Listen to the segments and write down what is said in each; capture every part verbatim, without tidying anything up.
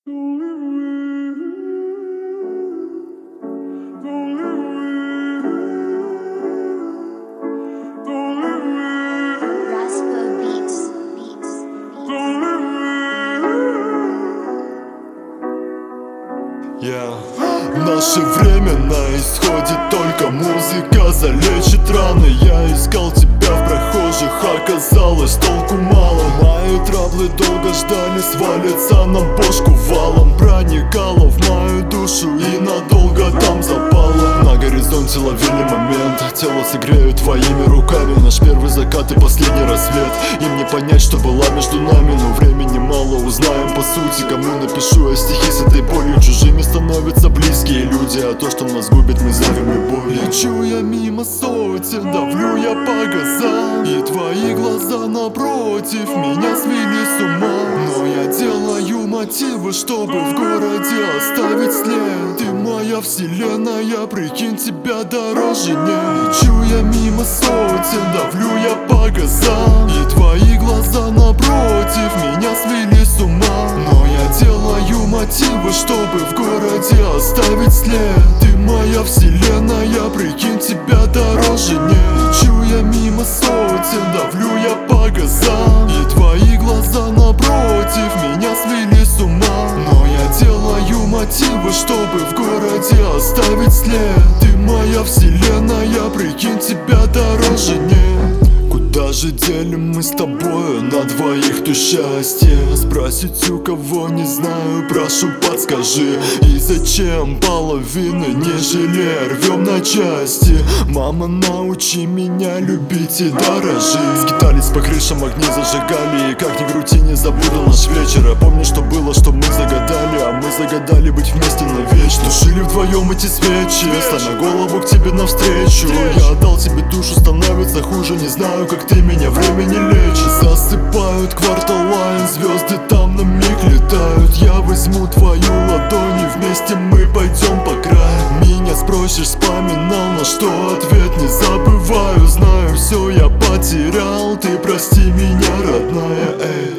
Yeah. Наше время на исходе, только музыка залечит раны. Я искал тебя в прохожих, оказалось толку мало. Мои траблы долго ждали, свалится на бошку валом. Проникало в мою душу и надолго там запало. На горизонте ловили момент, тело согреют твоими руками. Наш первый закат и последний рассвет. Им не понять, что была между нами, но времени мало, узнаем по сути. Кому напишу я стихи с этой болью, чужими становятся близкие люди, а то, что нас губит, мы зовем любовью. Лечу я мимо сотен, давлю я по газам, и твои глаза напротив меня свели с ума. Но я делаю мотивы, чтобы в городе оставить след. Ты моя вселенная, прикинь, тебя дороже нет. Лечу я мимо сотен, давлю я по газам, и твои глаза напротив меня свели с ума. Но я делаю мотивы, чтобы в городе оставить след. Ты моя вселенная, прикинь, тебя дороже нет. Лечу я мимо сотен, давлю я по газам, и твои глаза напротив меня свели с ума. Но я делаю мотивы, чтобы в городе оставить след. Ты моя вселенная, прикинь, тебя дороже нет. Куда же делим мы с тобою на двоих то счастье? Спросить у кого не знаю, прошу подскажи. И зачем половины не жалея рвем на части? Мама, научи меня любить и дорожить. Скитались по крышам, огни зажигали, и как ни крути, не забуду наш вечер. А помни, что было, что мы загадали, а мы загадали быть вместе навечно. Тушили вдвоем эти свечи, сломя голову к тебе навстречу. Я отдал тебе душу, становится хуже, не знаю, как ты меня, время не лечит. Засыпают кварталайн, звезды там на миг летают. Я возьму твою ладонь, и вместе мы пойдем по краю. Меня спросишь, вспоминал, на что ответ не забываю. Знаю, все я потерял, ты прости меня, родная, эй.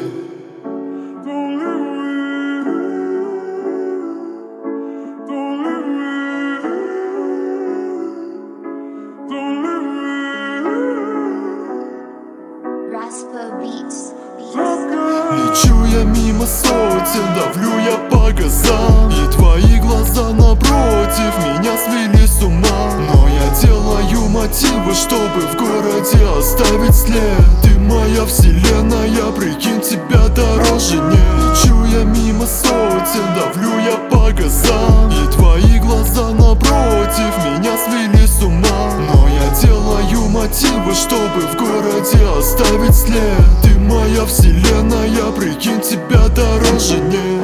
Лечу я мимо сотен, давлю я по газам, и твои глаза напротив меня свели с ума. Но я делаю мотивы, чтобы в городе оставить след. Ты моя вселенная, прикинь, тебя дороже нет. Лечу я мимо сотен, давлю я по газам, и твои глаза напротив меня свели с ума. Но я делаю мотивы, чтобы в городе оставить след. Ты моя вселенная, прикинь, тебя дороже нет.